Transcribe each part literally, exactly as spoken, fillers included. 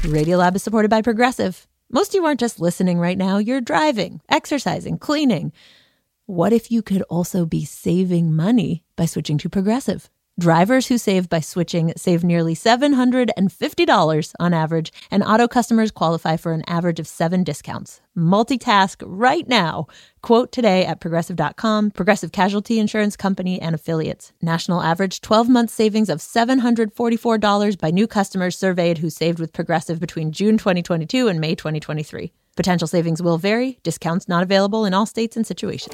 Radiolab is supported by Progressive. Most of you aren't just listening right now. You're driving, exercising, cleaning. What if you could also be saving money by switching to Progressive? Drivers who save by switching save nearly seven hundred fifty dollars on average, and auto customers qualify for an average of seven discounts. Multitask right now. Quote today at progressive dot com. Progressive Casualty Insurance Company and Affiliates. National average twelve-month savings of seven hundred forty-four dollars by new customers surveyed who saved with Progressive between June twenty twenty-two and May twenty twenty-three. Potential savings will vary. Discounts not available in all states and situations.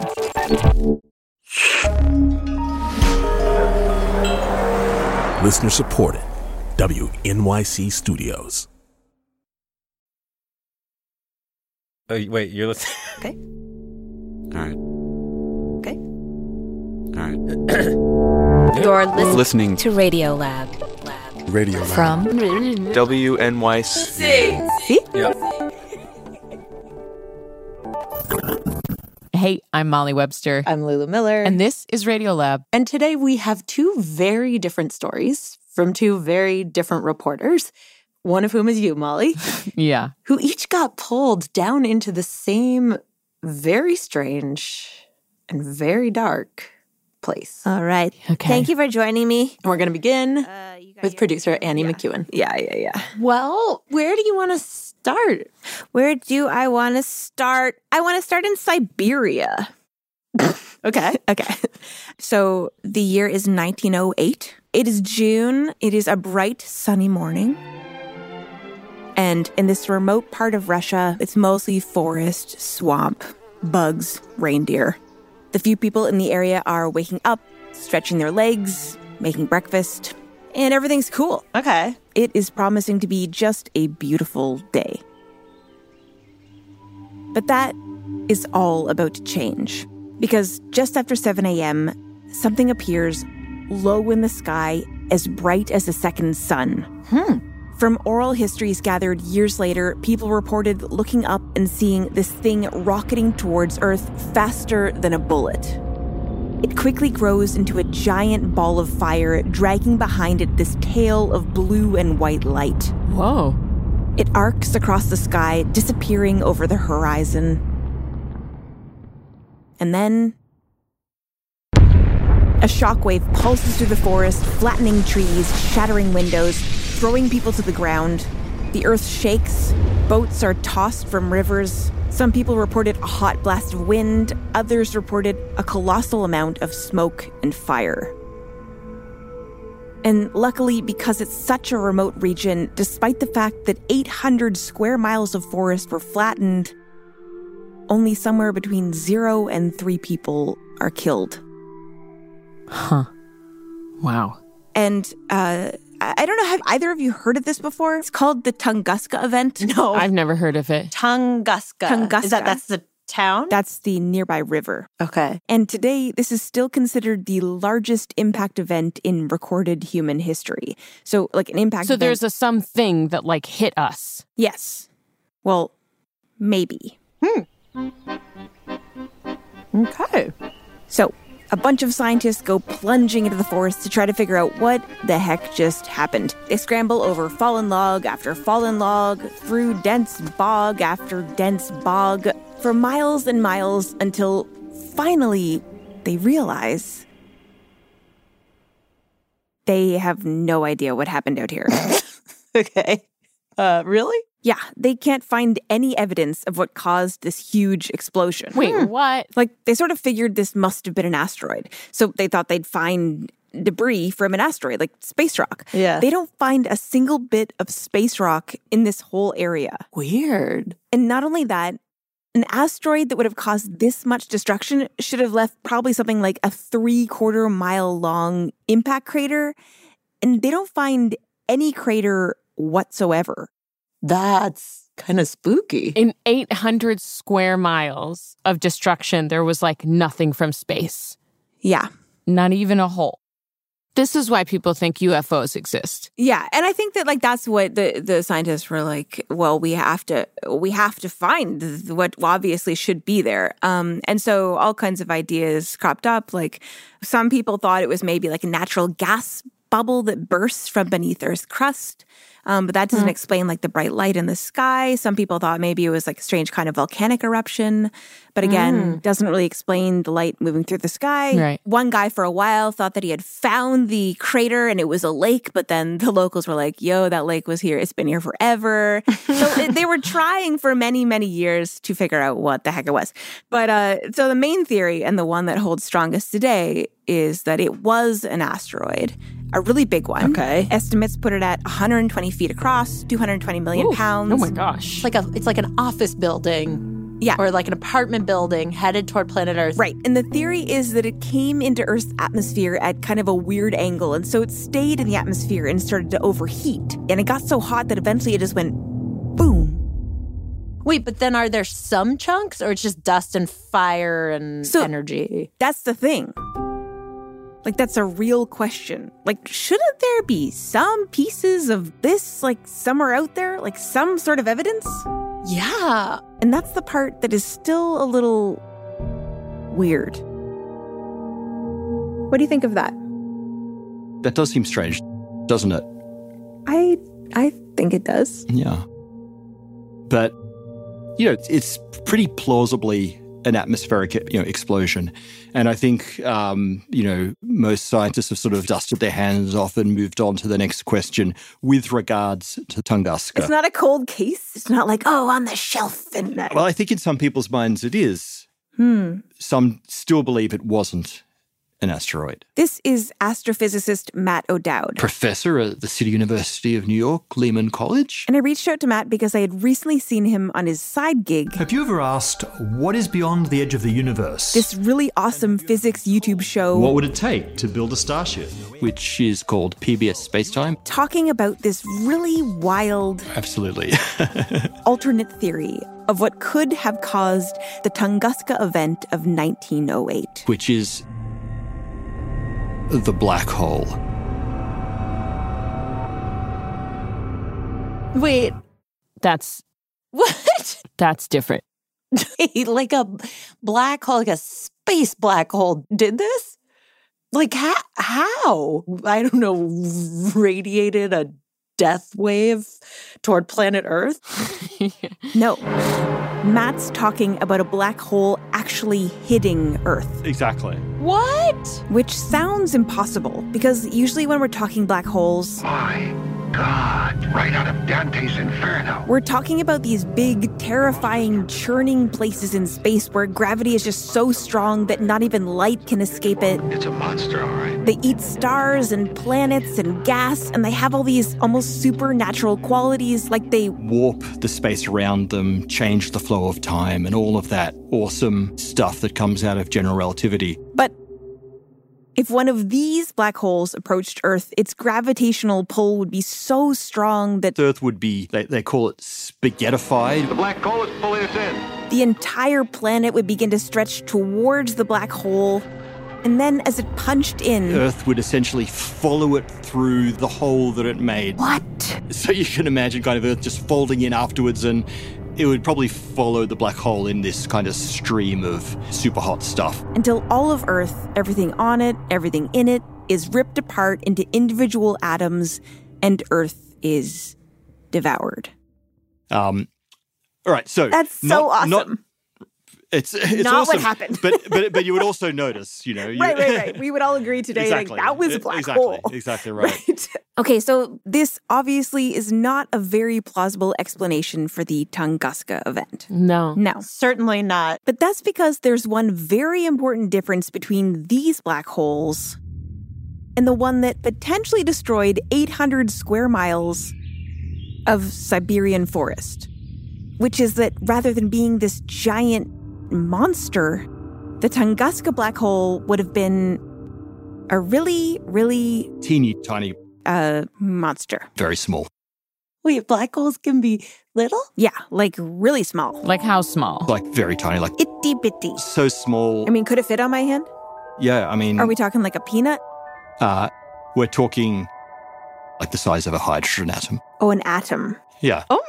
Listener supported. W N Y C Studios. Oh, wait, you're listening? Okay. All right. Okay. All right. You're listening, Listening to Radiolab. Lab. Radio Lab. From W N Y C. See? Yep. Hey, I'm Molly Webster. I'm Lulu Miller. And this is Radiolab. And today we have two very different stories from two very different reporters, one of whom is you, Molly, Yeah. who each got pulled down into the same very strange and very dark place. All right. Okay. Thank you for joining me. And we're going to begin Uh, you got with your- producer Annie yeah. McEwen. Yeah, yeah, yeah. Well, where do you want to start? Where do I want to start? I want to start in Siberia. Okay. Okay. So the year is nineteen oh eight. It is June. It is a bright, sunny morning. And in this remote part of Russia, it's mostly forest, swamp, bugs, reindeer. The few people in the area are waking up, stretching their legs, making breakfast, and everything's cool. Okay. It is promising to be just a beautiful day. But that is all about to change. Because just after seven a.m., something appears low in the sky, as bright as the second sun. Hmm. From oral histories gathered years later, people reported looking up and seeing this thing rocketing towards Earth faster than a bullet. It quickly grows into a giant ball of fire, dragging behind it this tail of blue and white light. Whoa. It arcs across the sky, disappearing over the horizon. And then a shockwave pulses through the forest, flattening trees, shattering windows, throwing people to the ground. The earth shakes. Boats are tossed from rivers. Some people reported a hot blast of wind. Others reported a colossal amount of smoke and fire. And luckily, because it's such a remote region, despite the fact that eight hundred square miles of forest were flattened, only somewhere between zero and three people are killed. Huh. Wow. And uh, I I don't know, have either of you heard of this before? It's called the Tunguska event. No. I've never heard of it. Tunguska. Tunguska. Is that that's the town? That's the nearby river. Okay. And today, this is still considered the largest impact event in recorded human history. So, like an impact So event. there's a something that like hit us. Yes. Well, maybe. Okay. So, a bunch of scientists go plunging into the forest to try to figure out what the heck just happened. They scramble over fallen log after fallen log, through dense bog after dense bog, for miles and miles until finally they realize they have no idea what happened out here. Okay. Uh, really? Yeah, they can't find any evidence of what caused this huge explosion. Wait, what? Like, they sort of figured this must have been an asteroid. So they thought they'd find debris from an asteroid, like space rock. Yeah. They don't find a single bit of space rock in this whole area. Weird. And not only that, an asteroid that would have caused this much destruction should have left probably something like a three-quarter mile long impact crater. And they don't find any crater whatsoever. That's kind of spooky. In eight hundred square miles of destruction, there was like nothing from space. Yeah. Not even a hole. This is why people think U F Os exist. Yeah, and I think that like that's what the, the scientists were like, well, we have to we have to find th- what obviously should be there. Um, and so all kinds of ideas cropped up. Like some people thought it was maybe like a natural gas bubble that bursts from beneath Earth's crust. Um, but that doesn't Hmm. explain like the bright light in the sky. Some people thought maybe it was like a strange kind of volcanic eruption. But again, doesn't really explain the light moving through the sky. Right. One guy for a while thought that he had found the crater and it was a lake, but then the locals were like, yo, that lake was here. It's been here forever. So it- they were trying for many, many years to figure out what the heck it was. But uh, so the main theory, and the one that holds strongest today, is that it was an asteroid, a really big one. Okay. Estimates put it at one hundred twenty feet across, two hundred twenty million Ooh, pounds. Oh my gosh. It's like a it's like an office building. Yeah. Or like an apartment building headed toward planet Earth. Right. And the theory is that it came into Earth's atmosphere at kind of a weird angle. And so it stayed in the atmosphere and started to overheat. And it got so hot that eventually it just went boom. Wait, but then are there some chunks or it's just dust and fire and So- energy? That's the thing. Like, that's a real question. Like, shouldn't there be some pieces of this, like, somewhere out there? Like, some sort of evidence? Yeah. And that's the part that is still a little weird. What do you think of that? That does seem strange, doesn't it? I I think it does. Yeah. But, you know, it's, it's pretty plausibly an atmospheric, you know, explosion. And I think, um, you know, most scientists have sort of dusted their hands off and moved on to the next question with regards to Tunguska. It's not a cold case. It's not like, oh, on the shelf. And uh, Well, I think in some people's minds it is. hmm. Some still believe it wasn't an asteroid. This is astrophysicist Matt O'Dowd. Professor at the City University of New York, Lehman College. And I reached out to Matt because I had recently seen him on his side gig, Have you ever asked, what is beyond the edge of the universe? this really awesome physics YouTube show. What would it take to build a starship? Which is called P B S Spacetime. Talking about this really wild Absolutely. alternate theory of what could have caused the Tunguska event of nineteen oh eight. Which is the black hole. Wait, That's what? that's different. Like a black hole, like a space black hole did this? Like how? How? I don't know, radiated a death wave toward planet Earth? No. Matt's talking about a black hole actually hitting Earth, Exactly. What? which sounds impossible because usually when we're talking black holes, My God, right out of Dante's Inferno. we're talking about these big, terrifying, churning places in space where gravity is just so strong that not even light can escape it. It's a monster, all right. They eat stars and planets and gas, and they have all these almost supernatural qualities, like they Warp the space around them, change the flow of time, and all of that awesome stuff that comes out of general relativity. But if one of these black holes approached Earth, its gravitational pull would be so strong that The Earth would be, they, they call it spaghettified. The black hole is pulling us in. the entire planet would begin to stretch towards the black hole. And then as it punched in, Earth would essentially follow it through the hole that it made. what? So you can imagine kind of Earth just folding in afterwards, and it would probably follow the black hole in this kind of stream of super hot stuff. Until all of Earth, everything on it, everything in it, is ripped apart into individual atoms, and Earth is devoured. Um, all right, so That's so not- not- awesome. It's it's Not what awesome, happened. but but but you would also notice, you know, you, Right, right, right. We would all agree today exactly. that that was a black exactly. hole. Exactly right. Right. Okay, so this obviously is not a very plausible explanation for the Tunguska event. No. No. Certainly not. But that's because there's one very important difference between these black holes and the one that potentially destroyed eight hundred square miles of Siberian forest, which is that rather than being this giant monster, the Tunguska black hole would have been a really, really Teeny tiny, uh, monster. very small. Wait, black holes can be little? Yeah, like really small. Like how small? Like very tiny, like Itty bitty. so small. I mean, could it fit on my hand? yeah, I mean, Are we talking like a peanut? uh, we're talking like the size of a hydrogen atom. Oh, an atom. Yeah. Oh my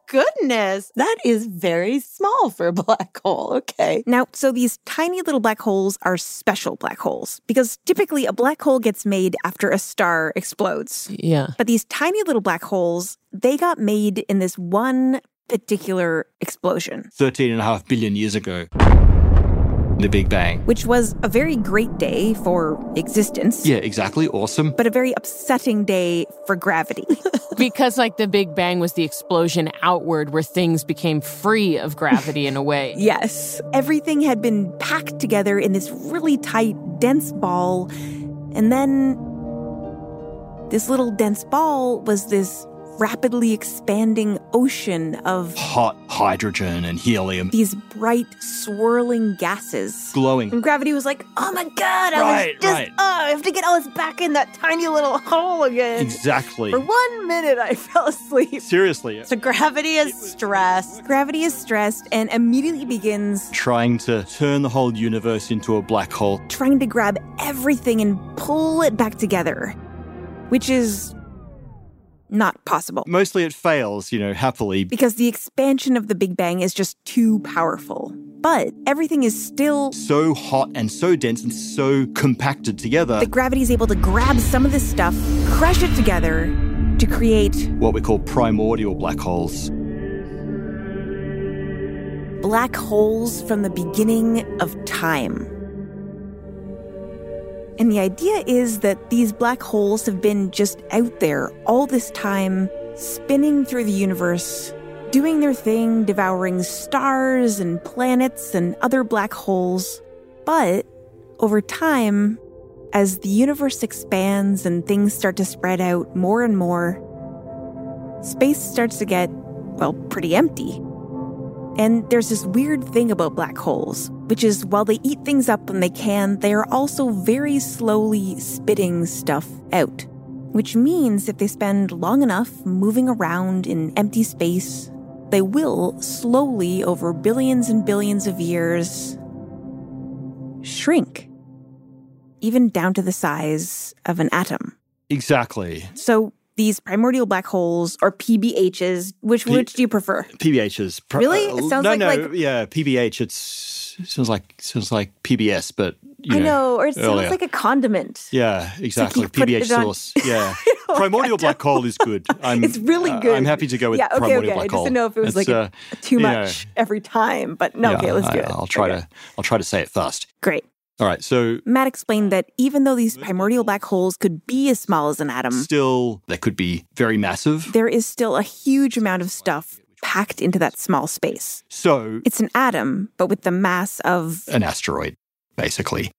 goodness. That is very small for a black hole. Okay. Now, so these tiny little black holes are special black holes because typically a black hole gets made after a star explodes. Yeah. But these tiny little black holes, they got made in this one particular explosion. thirteen and a half billion years ago. The Big Bang. Which was a very great day for existence. Yeah, exactly. Awesome. But a very upsetting day for gravity. Because, like, the Big Bang was the explosion outward where things became free of gravity in a way. Yes. Everything had been packed together in this really tight, dense ball. And then this little dense ball was this rapidly expanding ocean of hot hydrogen and helium. These bright, swirling gases. Glowing. And gravity was like, oh my God, I right, was just, right. oh, I have to get all this back in that tiny little hole again. Exactly. For one minute, I fell asleep. Seriously. So gravity is stressed. Gravity is stressed and immediately begins trying to turn the whole universe into a black hole. Trying to grab everything and pull it back together, which is not possible. Mostly it fails, you know, happily. Because the expansion of the Big Bang is just too powerful. But everything is still so hot and so dense and so compacted together that gravity is able to grab some of this stuff, crush it together to create what we call primordial black holes. Black holes from the beginning of time. And the idea is that these black holes have been just out there all this time, spinning through the universe, doing their thing, devouring stars and planets and other black holes. But over time, as the universe expands and things start to spread out more and more, space starts to get, well, pretty empty. And there's this weird thing about black holes, which is while they eat things up when they can, they are also very slowly spitting stuff out. Which means if they spend long enough moving around in empty space, they will slowly, over billions and billions of years, shrink. Even down to the size of an atom. Exactly. So these primordial black holes, or P B Hs, which P- which do you prefer? P B Hs. Pr- Really? It sounds no, like, no, like yeah, P B H. It's it sounds like sounds like P B S, but you I know, know, or it sounds earlier. like a condiment. Yeah, exactly. Like you put P B H it on- sauce. Yeah, primordial black hole is good. I'm, It's really uh, good. I'm happy to go with yeah, okay, primordial okay. black I just hole. didn't know if it was It's, like uh, a, too you much know, every time, but no, yeah, okay, let's do I, it. I'll try Okay. to I'll try to say it fast. Great. All right, so Matt explained that even though these primordial black holes could be as small as an atom, still they could be very massive. there is still a huge amount of stuff packed into that small space. So It's an atom, but with the mass of an asteroid, basically.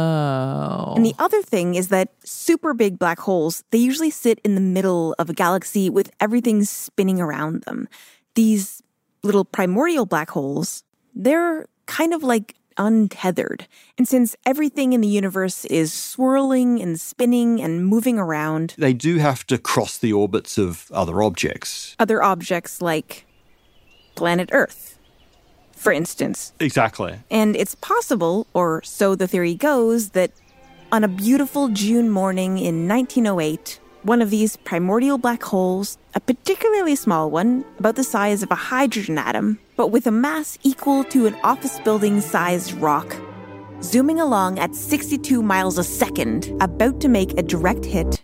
Oh. And the other thing is that super big black holes, they usually sit in the middle of a galaxy with everything spinning around them. These little primordial black holes, they're kind of like untethered. And since everything in the universe is swirling and spinning and moving around, They do have to cross the orbits of other objects. other objects like planet Earth, for instance. Exactly. And it's possible, or so the theory goes, that on a beautiful June morning in nineteen oh eight, one of these primordial black holes, a particularly small one, about the size of a hydrogen atom, but with a mass equal to an office building-sized rock, zooming along at sixty-two miles a second, about to make a direct hit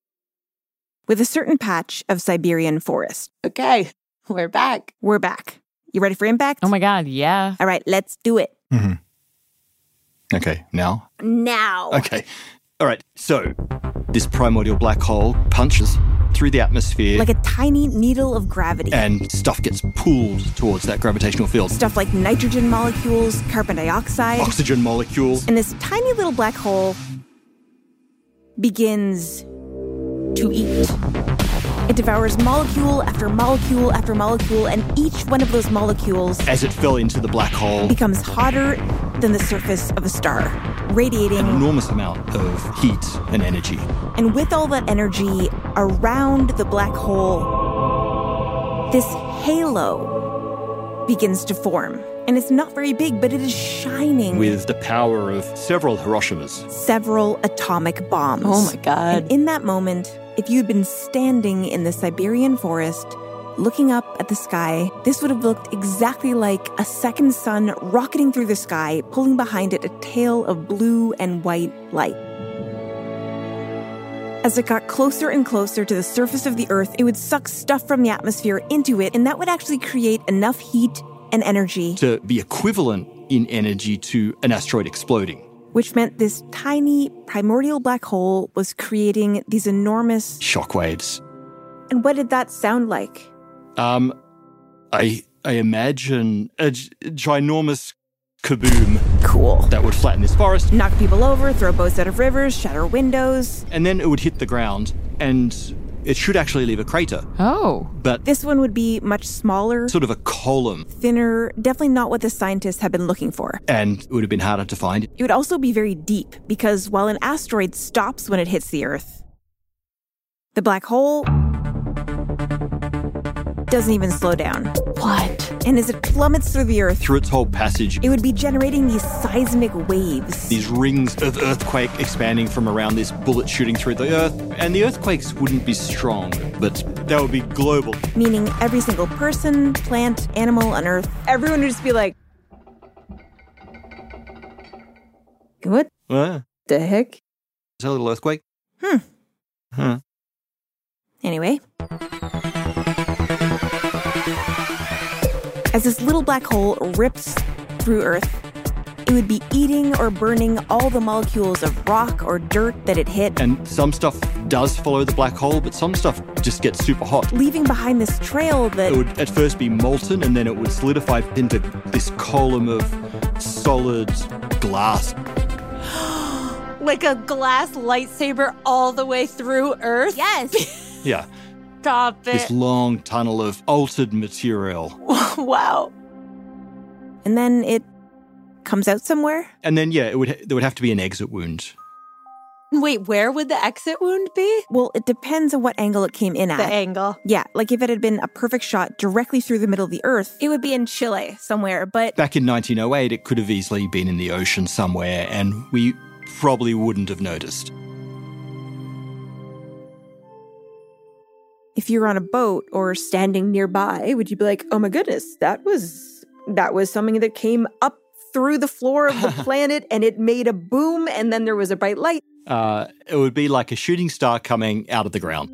with a certain patch of Siberian forest. Okay, we're back. We're back. You ready for impact? Oh my God, yeah. All right, let's do it. Mm-hmm. Okay, now? Now. Okay. All right, so this primordial black hole punches through the atmosphere. Like a tiny needle of gravity. and stuff gets pulled towards that gravitational field. Stuff like nitrogen molecules, carbon dioxide. Oxygen molecules. And this tiny little black hole begins to eat. It devours molecule after molecule after molecule, and each one of those molecules As it fell into the black hole, becomes hotter than the surface of a star, radiating. an enormous amount of heat and energy. And with all that energy around the black hole, this halo begins to form. And it's not very big, but it is shining With the power of several Hiroshimas. several atomic bombs. Oh my God. And in that moment, if you'd been standing in the Siberian forest, looking up at the sky, this would have looked exactly like a second sun rocketing through the sky, pulling behind it a tail of blue and white light. As it got closer and closer to the surface of the Earth, it would suck stuff from the atmosphere into it, and that would actually create enough heat and energy to be equivalent in energy to an asteroid exploding. Which meant this tiny primordial black hole was creating these enormous shockwaves. And what did that sound like? Um, I I imagine a g- ginormous kaboom. Cool. That would flatten this forest. Knock people over, throw boats out of rivers, shatter windows. And then it would hit the ground, and it should actually leave a crater. Oh. But this one would be much smaller. Sort of a column. Thinner, definitely not what the scientists have been looking for. And it would have been harder to find. It would also be very deep, because while an asteroid stops when it hits the Earth, the black hole doesn't even slow down. What? And as it plummets through the Earth, through its whole passage, it would be generating these seismic waves. These rings of earthquake expanding from around this bullet shooting through the Earth. And the earthquakes wouldn't be strong, but they would be global. Meaning every single person, plant, animal on Earth, everyone would just be like, what what the heck? Is that a little earthquake? Hmm. Huh. Anyway. As this little black hole rips through Earth, it would be eating or burning all the molecules of rock or dirt that it hit. And some stuff does follow the black hole, but some stuff just gets super hot. Leaving behind this trail that... It would at first be molten, and then it would solidify into this column of solid glass. Like a glass lightsaber all the way through Earth? Yes. Yeah. Stop it. This long tunnel of altered material. Wow. And then it comes out somewhere? And then, yeah, it would there would have to be an exit wound. Wait, where would the exit wound be? Well, it depends on what angle it came in at. The angle. Yeah, like if it had been a perfect shot directly through the middle of the Earth, it would be in Chile somewhere, but... Back in nineteen oh eight, it could have easily been in the ocean somewhere, and we probably wouldn't have noticed. If you were on a boat or standing nearby, would you be like, oh my goodness, that was that was something that came up through the floor of the planet and it made a boom and then there was a bright light? Uh, it would be like a shooting star coming out of the ground.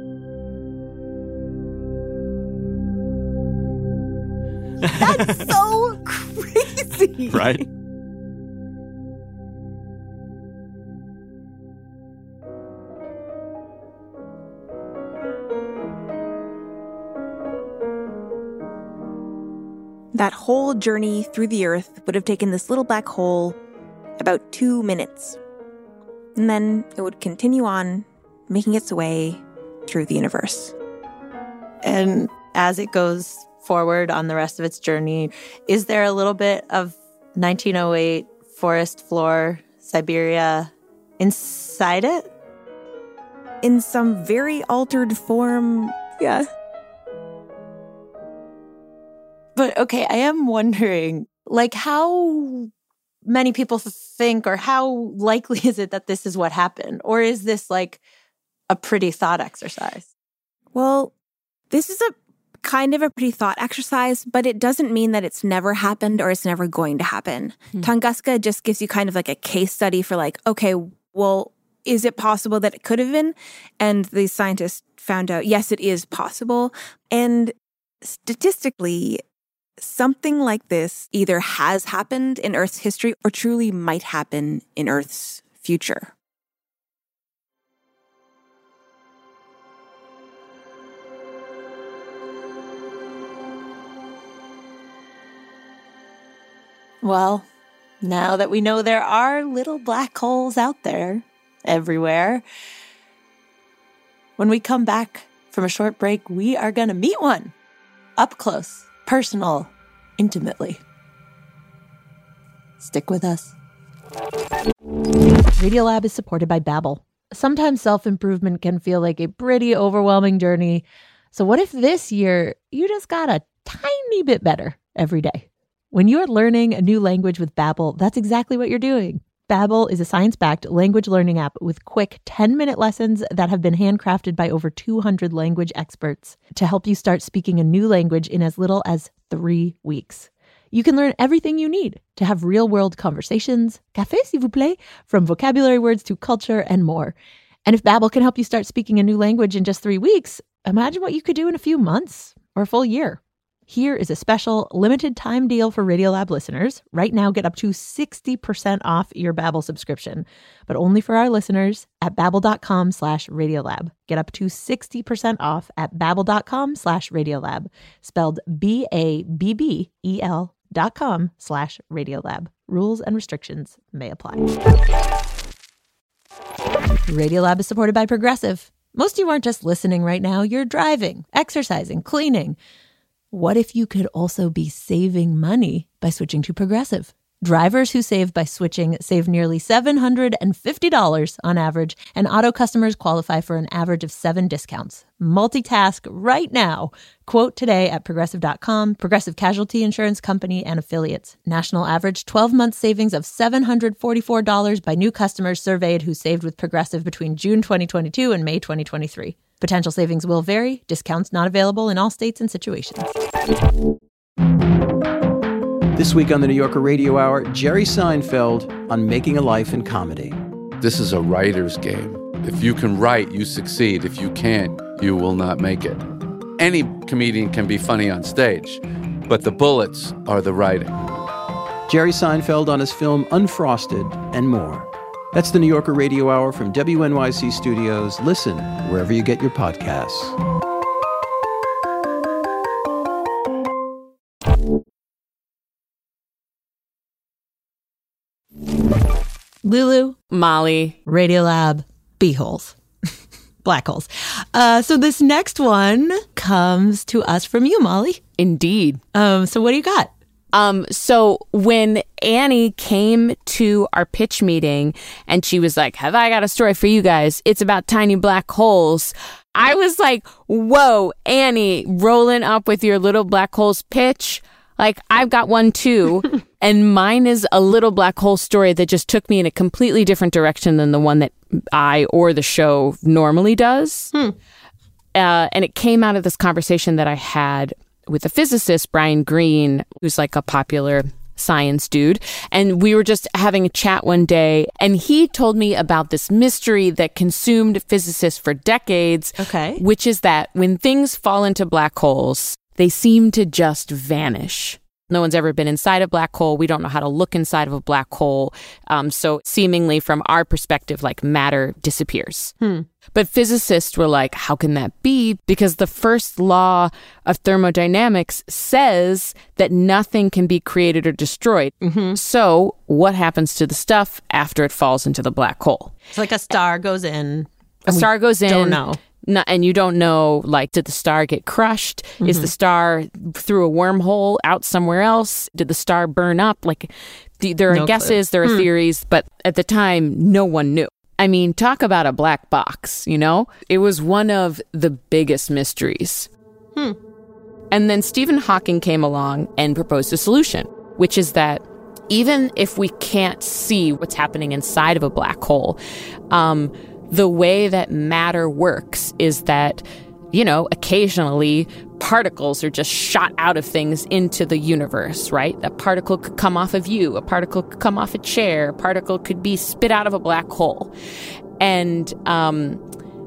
That's so crazy. Right? That whole journey through the Earth would have taken this little black hole about two minutes. And then it would continue on, making its way through the universe. And as it goes forward on the rest of its journey, is there a little bit of nineteen oh eight forest floor, Siberia inside it? In some very altered form, yeah. But okay, I am wondering, like, how many people think, or how likely is it that this is what happened? Or is this like a pretty thought exercise? Well, this is a kind of a pretty thought exercise, but it doesn't mean that it's never happened or it's never going to happen. Hmm. Tunguska just gives you kind of like a case study for like, okay, well, is it possible that it could have been? And the scientists found out, yes, it is possible. And statistically, something like this either has happened in Earth's history or truly might happen in Earth's future. Well, now that we know there are little black holes out there everywhere, when we come back from a short break, we are going to meet one up close. Personal, intimately. Stick with us. Radiolab is supported by Babbel. Sometimes self-improvement can feel like a pretty overwhelming journey. So what if this year you just got a tiny bit better every day? When you're learning a new language with Babbel, that's exactly what you're doing. Babbel is a science-backed language learning app with quick ten-minute lessons that have been handcrafted by over two hundred language experts to help you start speaking a new language in as little as three weeks. You can learn everything you need to have real-world conversations, café s'il vous plaît, from vocabulary words to culture and more. And if Babbel can help you start speaking a new language in just three weeks, imagine what you could do in a few months or a full year. Here is a special limited time deal for Radiolab listeners. Right now, get up to sixty percent off your Babbel subscription, but only for our listeners at babbel.com slash Radiolab. Get up to sixty percent off at babbel.com slash Radiolab, spelled B A B B E L dot com slash Radiolab. Rules and restrictions may apply. Radiolab is supported by Progressive. Most of you aren't just listening right now. You're driving, exercising, cleaning. What if you could also be saving money by switching to Progressive? Drivers who save by switching save nearly seven hundred fifty dollars on average, and auto customers qualify for an average of seven discounts. Multitask right now. Quote today at progressive dot com. Progressive Casualty Insurance Company and Affiliates. National average twelve-month savings of seven hundred forty-four dollars by new customers surveyed who saved with Progressive between June twenty twenty-two and May twenty twenty-three. Potential savings will vary. Discounts not available in all states and situations. This week on the New Yorker Radio Hour, Jerry Seinfeld on making a life in comedy. This is a writer's game. If you can write, you succeed. If you can't, you will not make it. Any comedian can be funny on stage, but the bullets are the writing. Jerry Seinfeld on his film Unfrosted and more. That's the New Yorker Radio Hour from W N Y C Studios. Listen wherever you get your podcasts. Lulu, Molly, Radiolab, B-holes, black holes. Uh, so this next one comes to us from you, Molly. Indeed. Um, so what do you got? Um, so when Annie came to our pitch meeting and she was like, have I got a story for you guys? It's about tiny black holes. I was like, whoa, Annie, rolling up with your little black holes pitch. Like, I've got one too. And mine is a little black hole story that just took me in a completely different direction than the one that I or the show normally does. Hmm. Uh, and it came out of this conversation that I had with a physicist, Brian Greene, who's like a popular science dude. And we were just having a chat one day, and he told me about this mystery that consumed physicists for decades. Okay. Which is that when things fall into black holes, they seem to just vanish. No one's ever been inside a black hole. We don't know how to look inside of a black hole. Um, so seemingly from our perspective, like matter disappears. Hmm. But physicists were like, how can that be? Because the first law of thermodynamics says that nothing can be created or destroyed. Mm-hmm. So what happens to the stuff after it falls into the black hole? It's like a star goes in. A star goes in. Don't know. No, and you don't know, like, did the star get crushed? Mm-hmm. Is the star through a wormhole out somewhere else? Did the star burn up? Like, the, there are no guesses, clue. There are hmm. theories, but at the time, no one knew. I mean, talk about a black box, you know? It was one of the biggest mysteries. Hmm. And then Stephen Hawking came along and proposed a solution, which is that even if we can't see what's happening inside of a black hole, um, the way that matter works is that, you know, occasionally particles are just shot out of things into the universe, right? A particle could come off of you, a particle could come off a chair, a particle could be spit out of a black hole. And um,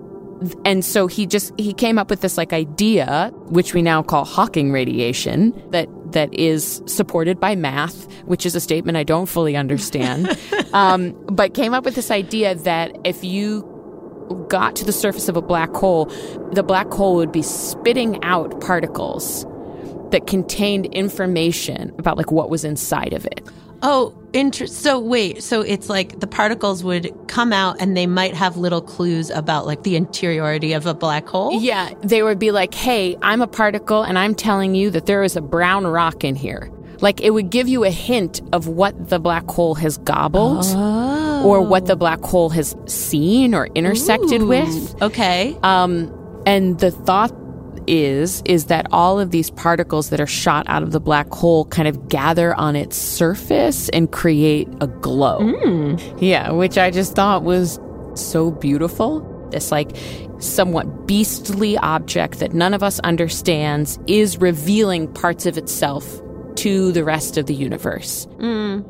and so he just, he came up with this like idea, which we now call Hawking radiation, that that is supported by math, which is a statement I don't fully understand, um, but came up with this idea that if you got to the surface of a black hole, the black hole would be spitting out particles that contained information about like what was inside of it. Oh, inter- so wait, so it's like the particles would come out and they might have little clues about like the interiority of a black hole? Yeah, they would be like, hey, I'm a particle and I'm telling you that there is a brown rock in here. Like it would give you a hint of what the black hole has gobbled oh. or what the black hole has seen or intersected Ooh, with. Okay. Um, and the thought is, is that all of these particles that are shot out of the black hole kind of gather on its surface and create a glow. Mm. Yeah, which I just thought was so beautiful. This like somewhat beastly object that none of us understands is revealing parts of itself to the rest of the universe. Mm.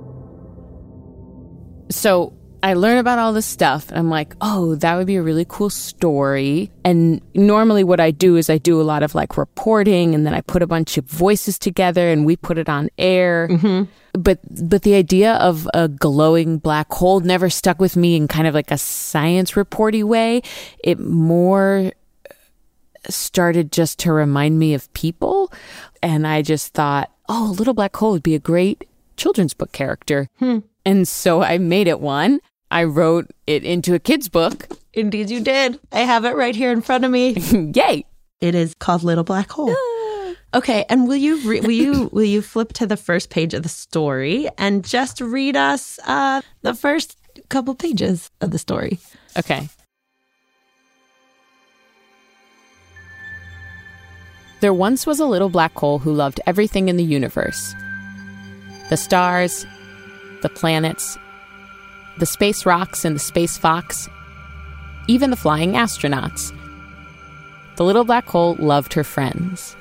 So I learn about all this stuff, and I'm like, oh, that would be a really cool story. And normally what I do is I do a lot of like reporting, and then I put a bunch of voices together, and we put it on air. Mm-hmm. But but the idea of a glowing black hole never stuck with me in kind of like a science reporty way. It more started just to remind me of people. And I just thought, oh, a little black hole would be a great children's book character. Hmm. And so I made it one. I wrote it into a kid's book. Indeed you did. I have it right here in front of me. Yay. It is called Little Black Hole. Okay, and will you re- will you will you flip to the first page of the story and just read us uh, the first couple pages of the story? Okay. There once was a little black hole who loved everything in the universe. The stars, the planets, the space rocks and the space fox, even the flying astronauts. The little black hole loved her friends.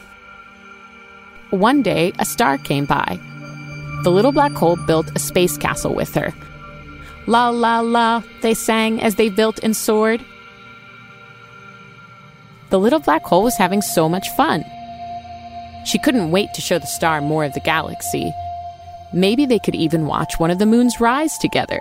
One day, a star came by. The little black hole built a space castle with her. La la la, they sang as they built and soared. The little black hole was having so much fun. She couldn't wait to show the star more of the galaxy. Maybe they could even watch one of the moons rise together.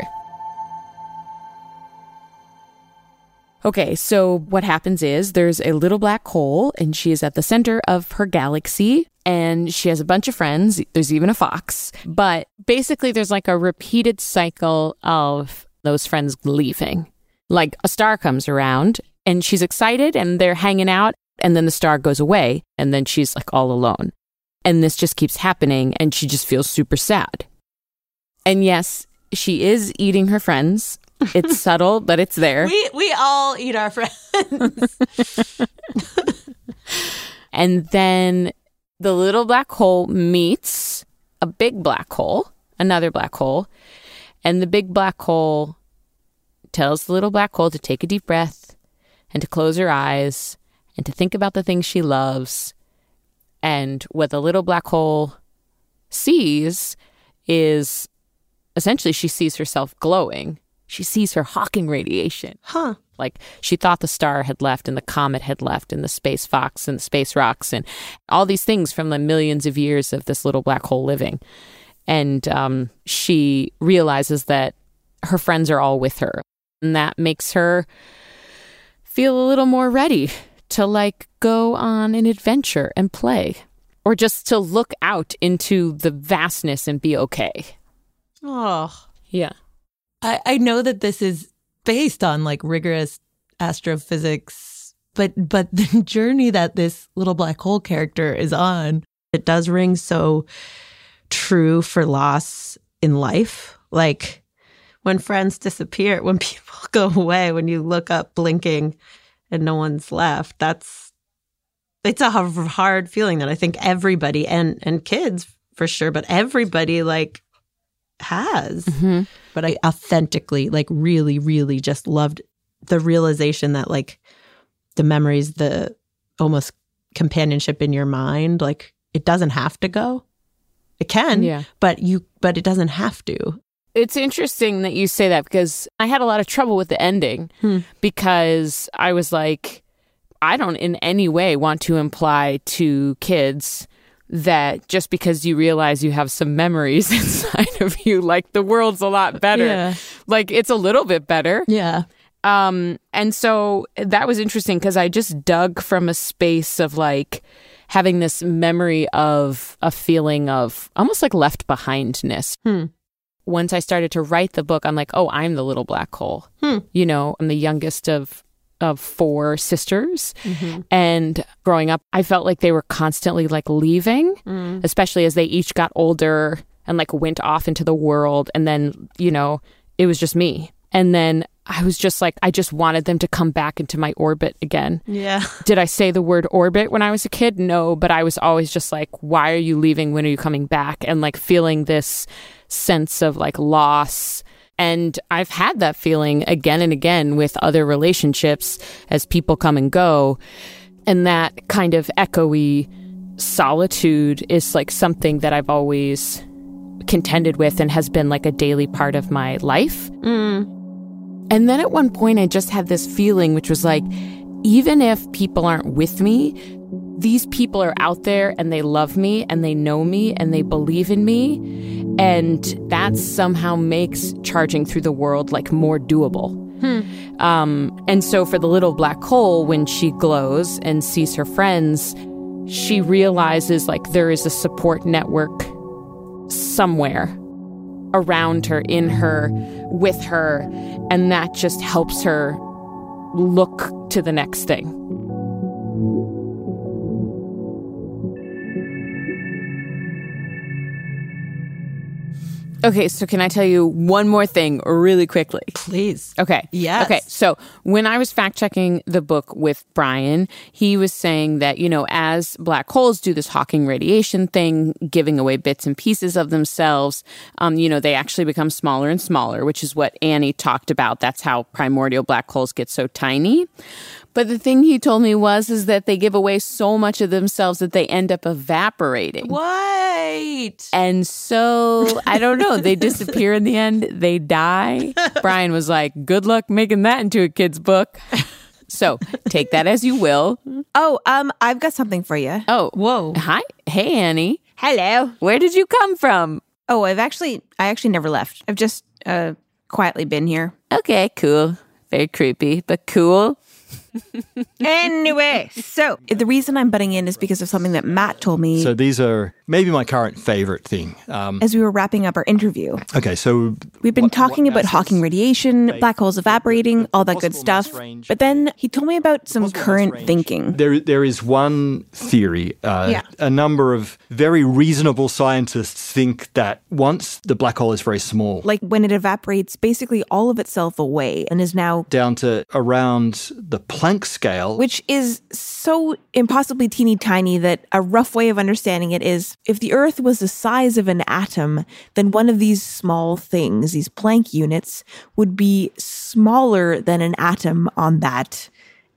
Okay, so what happens is there's a little black hole, and she is at the center of her galaxy, and she has a bunch of friends. There's even a fox. But basically, there's like a repeated cycle of those friends leaving. Like a star comes around, and she's excited, and they're hanging out, and then the star goes away, and then she's like all alone. And this just keeps happening, and she just feels super sad. And yes, she is eating her friends. It's subtle, but it's there. We we all eat our friends. And then the little black hole meets a big black hole, another black hole. And the big black hole tells the little black hole to take a deep breath and to close her eyes and to think about the things she loves. And what the little black hole sees is essentially she sees herself glowing. She sees her Hawking radiation. Huh. Like she thought the star had left and the comet had left and the space fox and the space rocks and all these things from the millions of years of this little black hole living. And um, she realizes that her friends are all with her. And that makes her feel a little more ready to like go on an adventure and play. Or just to look out into the vastness and be okay. Oh. Yeah. I, I know that this is based on like rigorous astrophysics, but but the journey that this little black hole character is on, it does ring so true for loss in life. Like when friends disappear, when people go away, when you look up blinking and no one's left, that's it's a hard feeling that I think everybody and and kids for sure, but everybody like has. Mm-hmm. But I authentically, like, really, really just loved the realization that, like, the memories, the almost companionship in your mind, like, it doesn't have to go. It can, yeah. but you, but it doesn't have to. It's interesting that you say that because I had a lot of trouble with the ending hmm. because I was like, I don't in any way want to imply to kids that just because you realize you have some memories inside of you, like the world's a lot better. Yeah. Like it's a little bit better. Yeah. Um, and so that was interesting because I just dug from a space of like having this memory of a feeling of almost like left behindness. Hmm. Once I started to write the book, I'm like, oh, I'm the little black hole. Hmm. You know, I'm the youngest of of four sisters. Mm-hmm. And growing up, I felt like they were constantly like leaving, mm. especially as they each got older and like went off into the world. And then, you know, it was just me. And then I was just like, I just wanted them to come back into my orbit again. Yeah. Did I say the word orbit when I was a kid? No, but I was always just like, why are you leaving? When are you coming back? And like feeling this sense of like loss. And I've had that feeling again and again with other relationships as people come and go. And that kind of echoey solitude is like something that I've always contended with and has been like a daily part of my life. Mm. And then at one point, I just had this feeling, which was like, even if people aren't with me, these people are out there and they love me and they know me and they believe in me. And that somehow makes charging through the world like more doable. Hmm. Um, and so for the little black hole, when she glows and sees her friends, she realizes like there is a support network somewhere around her, in her, with her, and that just helps her look to the next thing. Okay, so can I tell you one more thing really quickly? Please. Okay. Yes. Okay, so when I was fact-checking the book with Brian, he was saying that, you know, as black holes do this Hawking radiation thing, giving away bits and pieces of themselves, um, you know, they actually become smaller and smaller, which is what Annie talked about. That's how primordial black holes get so tiny. But the thing he told me was is that they give away so much of themselves that they end up evaporating. What? And so, I don't know, they disappear in the end. They die. Brian was like, good luck making that into a kid's book. So, take that as you will. Oh, um, I've got something for you. Oh, whoa. Hi. Hey, Annie. Hello. Where did you come from? Oh, I've actually, I actually never left. I've just uh, quietly been here. Okay, cool. Very creepy, but cool. Anyway, so the reason I'm butting in is because of something that Matt told me. So these are maybe my current favorite thing. Um, as we were wrapping up our interview. Okay, so we've been what, talking what about Hawking radiation, black holes evaporating, all that good stuff. But then he told me about some current thinking. There, there is one theory. Uh, yeah. A number of very reasonable scientists think that once the black hole is very small, like when it evaporates basically all of itself away and is now down to around the Planck scale, which is so impossibly teeny tiny that a rough way of understanding it is if the Earth was the size of an atom, then one of these small things, these Planck units, would be smaller than an atom on that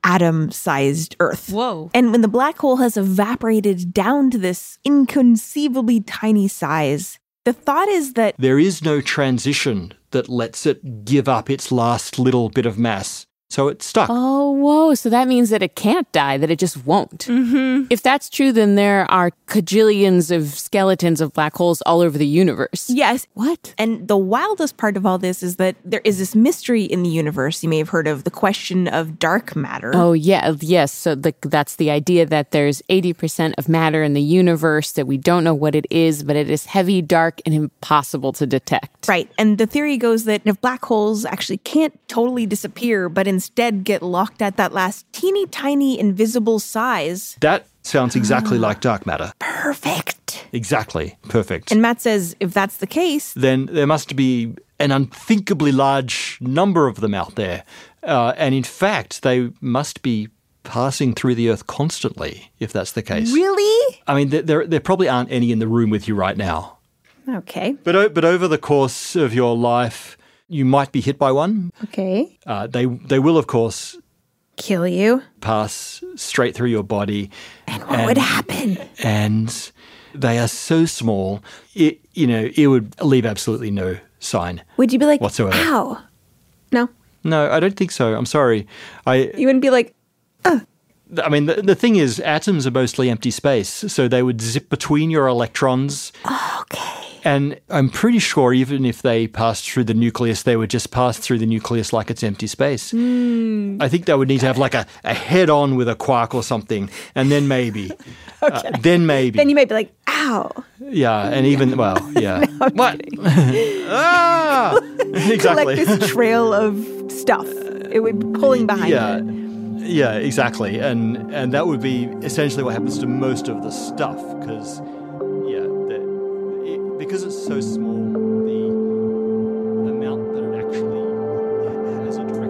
atom-sized Earth. Whoa. And when the black hole has evaporated down to this inconceivably tiny size, the thought is that there is no transition that lets it give up its last little bit of mass. So it's stuck. Oh, whoa. So that means that it can't die, that it just won't. Mm-hmm. If that's true, then there are cajillions of skeletons of black holes all over the universe. Yes. What? And the wildest part of all this is that there is this mystery in the universe. You may have heard of the question of dark matter. Oh, yeah. Yes. So the, that's the idea that there's eighty percent of matter in the universe, that we don't know what it is, but it is heavy, dark, and impossible to detect. Right. And the theory goes that if black holes actually can't totally disappear, but instead get locked at that last teeny tiny invisible size. That sounds exactly like dark matter. Perfect. Exactly. Perfect. And Matt says if that's the case, then there must be an unthinkably large number of them out there. Uh, and in fact, they must be passing through the Earth constantly, if that's the case. Really? I mean, there, there probably aren't any in the room with you right now. Okay. But, but over the course of your life, you might be hit by one. Okay. Uh, they they will, of course, kill you, pass straight through your body. And what and, would happen? And they are so small, it you know, it would leave absolutely no sign. Would you be like, whatsoever. Ow? No. No, I don't think so. I'm sorry. I. You wouldn't be like, ugh. I mean, the, the thing is, atoms are mostly empty space, so they would zip between your electrons. Oh, okay. And I'm pretty sure even if they passed through the nucleus, they would just pass through the nucleus like it's empty space. Mm. I think they would need to have like a, a head-on with a quark or something, and then maybe. Okay. Uh, then maybe. Then you might be like, ow. Yeah, and even, well, yeah. No, what? ah! Exactly. Collect this trail of stuff. It would be pulling behind yeah. it. Yeah, exactly. And and that would be essentially what happens to most of the stuff, because, yeah, the, it, because it's so small, the amount that it actually has a direct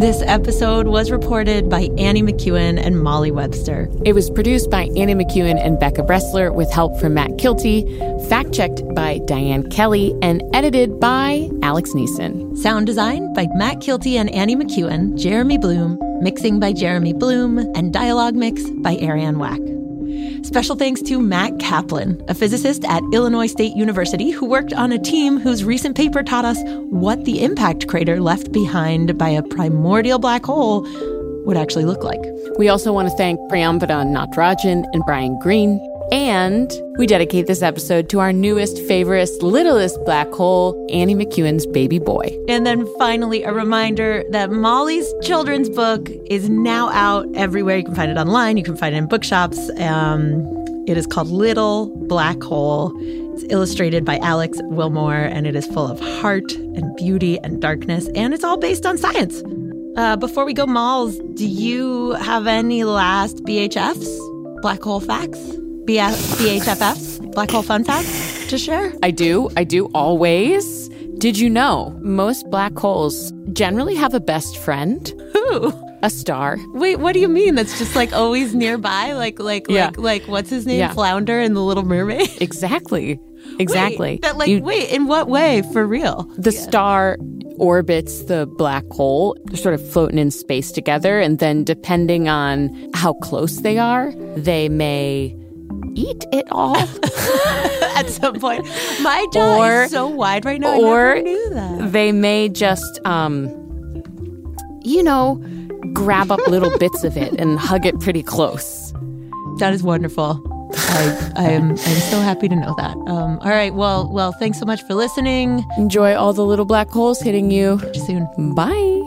This episode was reported by Annie McEwen and Molly Webster. It was produced by Annie McEwen and Becca Bressler with help from Matt Kilty, fact-checked by Diane Kelly, and edited by Alex Neeson. Sound design by Matt Kilty and Annie McEwen, Jeremy Bloom, mixing by Jeremy Bloom, and dialogue mix by Ariane Wack. Special thanks to Matt Kaplan, a physicist at Illinois State University who worked on a team whose recent paper taught us what the impact crater left behind by a primordial black hole would actually look like. We also want to thank Priyambada Natarajan and Brian Green. And we dedicate this episode to our newest, favorite, littlest black hole, Annie McEwen's baby boy. And then finally, a reminder that Molly's children's book is now out everywhere. You can find it online. You can find it in bookshops. Um, it is called Little Black Hole. It's illustrated by Alex Wilmore, and it is full of heart and beauty and darkness. And it's all based on science. Uh, before we go, Malls, do you have any last B H Fs, black hole facts? B H F Fs, black hole fun facts to share? I do. I do always. Did you know most black holes generally have a best friend? Who? A star. Wait, what do you mean? That's just like always nearby? Like, like, yeah. like, like, what's his name? Yeah. Flounder in The Little Mermaid? Exactly. Exactly. Wait, that, like, you, wait, in what way? For real? The yeah. star orbits the black hole. They're sort of floating in space together. And then depending on how close they are, they may eat it all at some point. My jaw or, is so wide right now. Or I never knew that. They may just, um, you know, grab up little bits of it and hug it pretty close. That is wonderful. I, I am I'm so happy to know that. Um, all right. Well, well, thanks so much for listening. Enjoy all the little black holes hitting you. Catch you soon. Bye.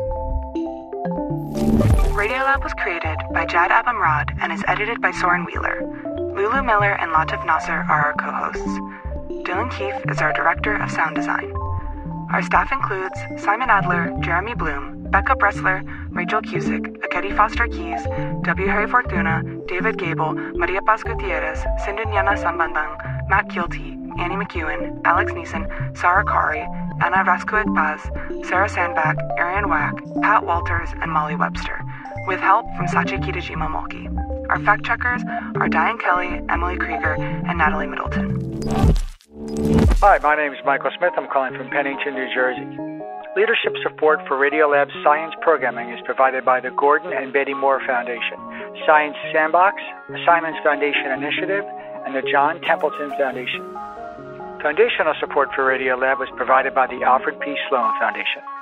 Radiolab was created by Jad Abumrad and is edited by Soren Wheeler. Lulu Miller and Latif Nasser are our co-hosts. Dylan Keefe is our director of sound design. Our staff includes Simon Adler, Jeremy Bloom, Becca Bressler, Rachel Cusick, Akedi Foster Keys, W. Harry Fortuna, David Gable, Maria Paz Gutierrez, Sindhunyana Sambandang, Matt Kilty, Annie McEwen, Alex Neeson, Sarah Kari, Anna Vasquez Paz, Sarah Sandback, Ariane Wack, Pat Walters, and Molly Webster, with help from Sachi Kitajima Mulkey. Our fact-checkers are Diane Kelly, Emily Krieger, and Natalie Middleton. Hi, my name is Michael Smith. I'm calling from Pennington, New Jersey. Leadership support for Radiolab's science programming is provided by the Gordon and Betty Moore Foundation, Science Sandbox, the Simons Foundation Initiative, and the John Templeton Foundation. Foundational support for Radiolab was provided by the Alfred P. Sloan Foundation.